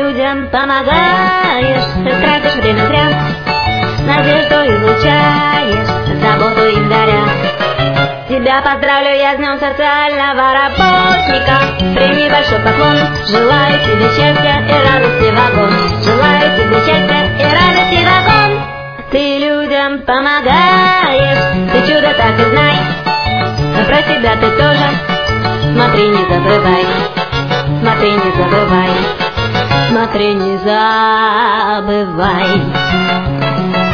людям помогаешь, тратишь время зря, надежду излучаешь, заботу им даря. Тебя поздравлю я с днем социального работника. Прими большой поклон, желаю тебе счастья и радости вагон. Желаю тебе счастья и радости вагон. Ты людям помогаешь, ты чудо так и знай. Про себя ты тоже смотри, не забывай. Смотри, не забывай. Смотри, не забывай.